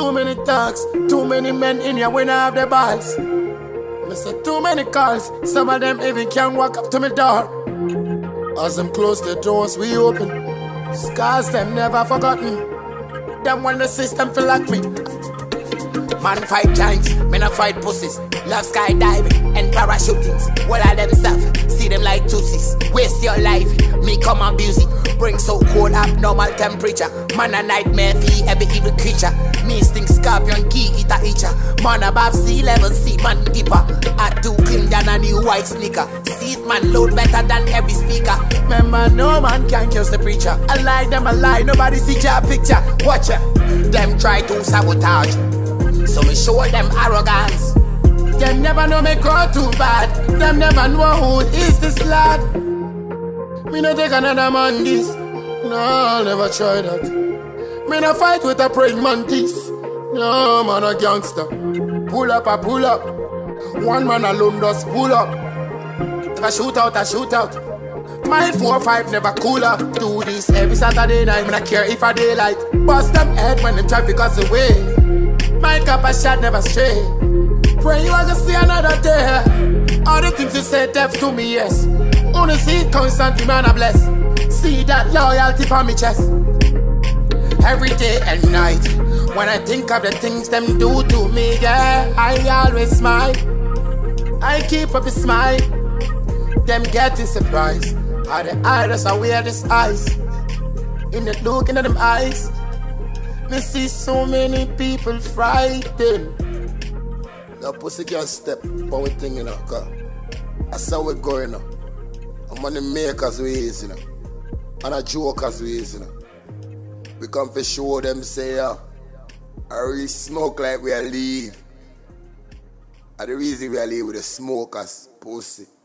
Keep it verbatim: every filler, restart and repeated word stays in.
Too many talks, too many men in here when I have the balls. Me say too many calls, some of them even can't walk up to my door. As them close the doors, we open. Scars them never forgotten. Them when the system feel like me. Man fight giants, men a fight pussies. Love skydiving and parachutings. What are them stuff? See them like tootsies. Waste your life, me come abuse it. Bring so cold abnormal temperature. Man a nightmare for every evil creature. Me sting scorpion, key eater eater. Man above sea level, see man deeper. I too clean than a new white sneaker. See it man load better than every speaker. Remember no man can kill the preacher. I like them a lie, nobody see your picture. Watch ya, them try to sabotage. So me show them arrogance. Them never know me grow too bad. Them never know who is this lad. Me no take another man this. No, I'll never try that. Me no fight with a praying mantis. No, man a gangster. Pull up, I pull up. One man alone just pull up. If I shoot out, I shoot out. My four five never cool up. Do this every Saturday night. Me not care if I daylight. Bust them head when the traffic goes away. My cup a shot never stray. Pray you are gonna see another day. All the things you said deaf to me, yes. Only see it constantly, man, I bless. See that loyalty for me chest. Every day and night. When I think of the things them do to me, yeah, I always smile. I keep up a smile. Them getting surprised. How the iris I wear this eyes. In the look into them eyes. Me see so many people frightened. The pussy can't step on we thing, you know, cause that's how we go, you know. And money makers we is, you know. And a jokers we is, you know. We come to show them say, yeah, I really smoke like we are leave. And the reason we are leave with the smokers, pussy.